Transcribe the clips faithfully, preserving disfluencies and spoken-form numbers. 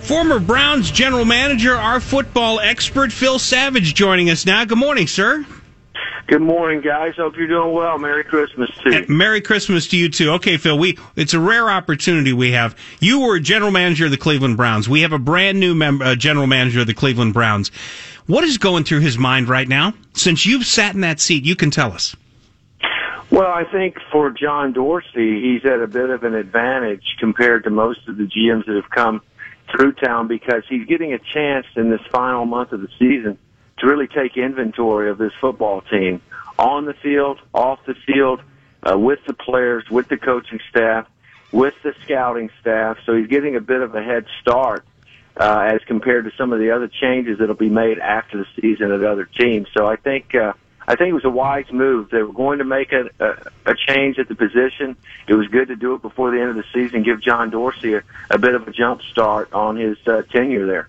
Former Browns general manager, our football expert, Phil Savage, joining us now. Good morning, sir. Good morning, guys. Hope you're doing well. Merry Christmas to you. And Merry Christmas to you, too. Okay, Phil, we it's a rare opportunity we have. You were general manager of the Cleveland Browns. We have a brand new mem- uh, general manager of the Cleveland Browns. What is going through his mind right now? Since you've sat in that seat, you can tell us. Well, I think for John Dorsey, he's at a bit of an advantage compared to most of the G Ms that have come through town because he's getting a chance in this final month of the season to really take inventory of this football team on the field, off the field, uh, with the players, with the coaching staff, with the scouting staff. So he's getting a bit of a head start uh, as compared to some of the other changes that will be made after the season at other teams. So I think uh, I think it was a wise move. They were going to make a, a, a change at the position. It was good to do it before the end of the season, give John Dorsey a, a bit of a jump start on his uh, tenure there.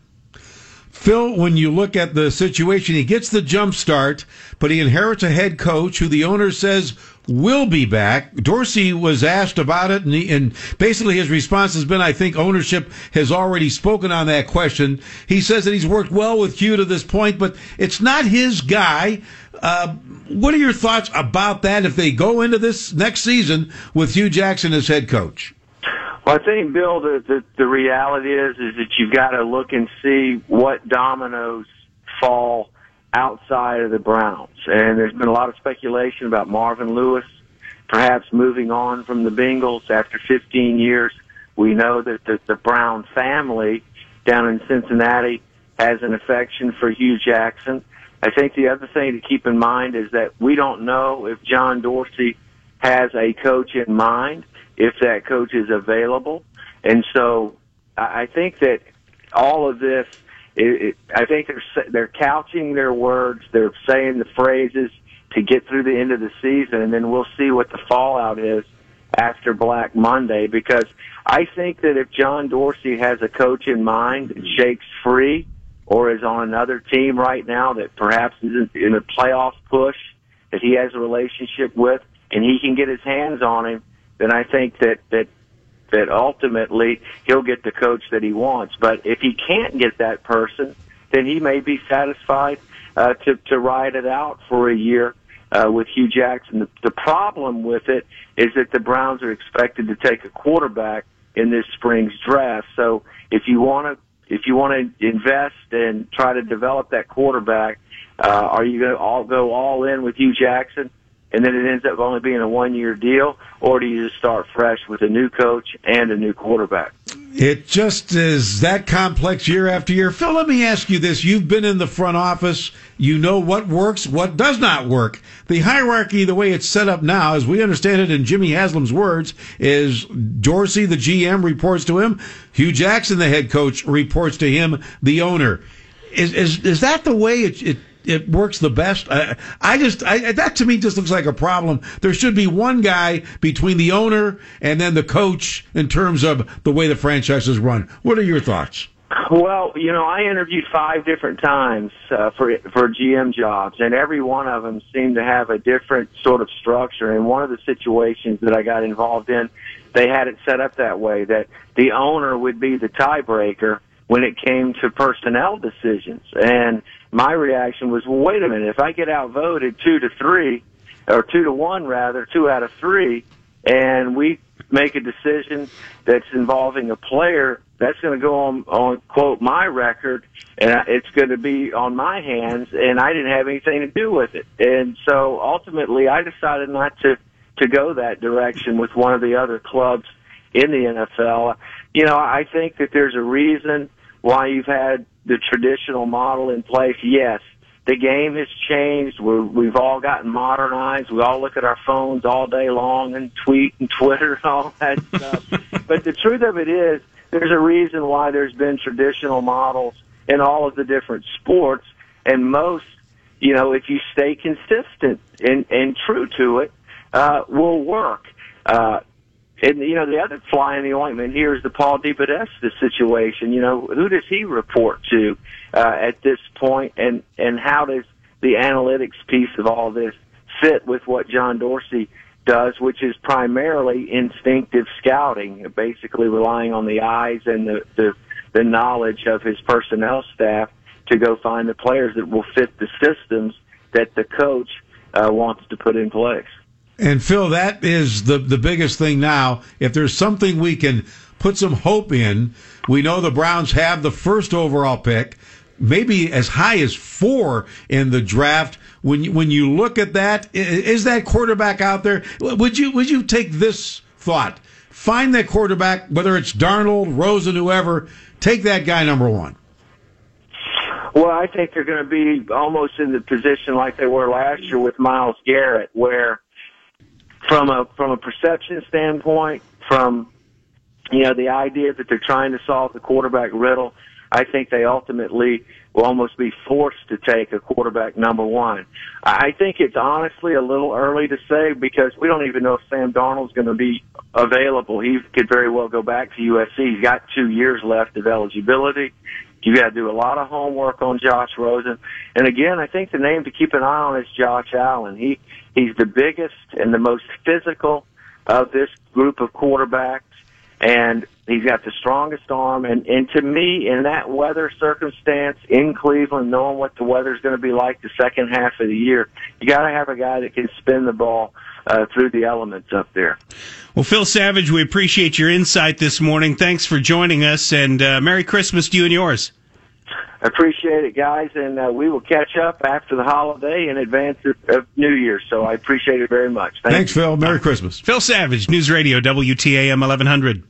Phil, when you look at the situation, he gets the jump start, but he inherits a head coach who the owner says will be back. Dorsey was asked about it, and, he, and basically his response has been, I think ownership has already spoken on that question. He says that he's worked well with Hugh to this point, but it's not his guy. Uh, what are your thoughts about that if they go into this next season with Hugh Jackson as head coach? Well, I think, Bill, the, the, the reality is is that you've got to look and see what dominoes fall outside of the Browns. And there's been a lot of speculation about Marvin Lewis perhaps moving on from the Bengals after fifteen years. We know that the, the Brown family down in Cincinnati has an affection for Hugh Jackson. I think the other thing to keep in mind is that we don't know if John Dorsey has a coach in mind, if that coach is available. And so I think that all of this, it, it, I think they're, they're couching their words, they're saying the phrases to get through the end of the season, and then we'll see what the fallout is after Black Monday, because I think that if John Dorsey has a coach in mind and shakes free or is on another team right now that perhaps is in a playoff push that he has a relationship with and he can get his hands on him, then I think that, that, that ultimately he'll get the coach that he wants. But if he can't get that person, then he may be satisfied uh, to, to ride it out for a year uh, with Hugh Jackson. The, the problem with it is that the Browns are expected to take a quarterback in this spring's draft. So if you want to if you want to invest and try to develop that quarterback, uh, are you going to all go all in with Hugh Jackson, and then it ends up only being a one-year deal, or do you just start fresh with a new coach and a new quarterback? It just is that complex year after year. Phil, let me ask you this. You've been in the front office. You know what works, what does not work. The hierarchy, the way it's set up now, as we understand it in Jimmy Haslam's words, is Dorsey, the G M, reports to him. Hugh Jackson, the head coach, reports to him, the owner. Is is, is that the way it, it it works the best? I, I just, I, that to me just looks like a problem. There should be one guy between the owner and then the coach in terms of the way the franchise is run. What are your thoughts? Well, you know, I interviewed five different times uh, for for G M jobs, and every one of them seemed to have a different sort of structure. And one of the situations that I got involved in, they had it set up that way, that the owner would be the tiebreaker when it came to personnel decisions. And my reaction was, well, wait a minute, if I get outvoted two to three, or two to one rather, two out of three, and we make a decision that's involving a player, that's going to go on, on, quote, my record, and it's going to be on my hands, and I didn't have anything to do with it. And so ultimately I decided not to, to go that direction with one of the other clubs in the N F L. You know, I think that there's a reason why you've had the traditional model in place. Yes, the game has changed. We're, we've all gotten modernized. We all look at our phones all day long and tweet and Twitter and all that stuff. But the truth of it is, there's a reason why there's been traditional models in all of the different sports, and most, you know, if you stay consistent and, and true to it, uh, will work. Uh, And, you know, the other fly in the ointment here is the Paul DePodesta situation. You know, who does he report to uh, at this point, and, and how does the analytics piece of all this fit with what John Dorsey does, which is primarily instinctive scouting, basically relying on the eyes and the, the, the knowledge of his personnel staff to go find the players that will fit the systems that the coach uh, wants to put in place. And Phil, that is the the biggest thing now. If there's something we can put some hope in, we know the Browns have the first overall pick, maybe as high as four in the draft. When you, when you look at that, is that quarterback out there? Would you would you take this thought? Find that quarterback, whether it's Darnold, Rosen, whoever, take that guy number one. Well, I think they're going to be almost in the position like they were last year with Myles Garrett, where from a from a perception standpoint, from you know the idea that they're trying to solve the quarterback riddle, I think they ultimately will almost be forced to take a quarterback number one. I think it's honestly a little early to say because we don't even know if Sam Darnold's going to be available. He could very well go back to U S C. He's got two years left of eligibility. You got to do a lot of homework on Josh Rosen. And again, I think the name to keep an eye on is Josh Allen. He he's the biggest and the most physical of this group of quarterbacks, and he's got the strongest arm. And, and to me, in that weather circumstance in Cleveland, knowing what the weather's going to be like the second half of the year, you got to have a guy that can spin the ball uh, through the elements up there. Well, Phil Savage, we appreciate your insight this morning. Thanks for joining us, and uh, Merry Christmas to you and yours. Appreciate it, guys, and uh, we will catch up after the holiday in advance of, of New Year, so I appreciate it very much. Thanks, Thanks Phil. Merry Christmas. Phil Savage, News Radio, W T A M eleven hundred.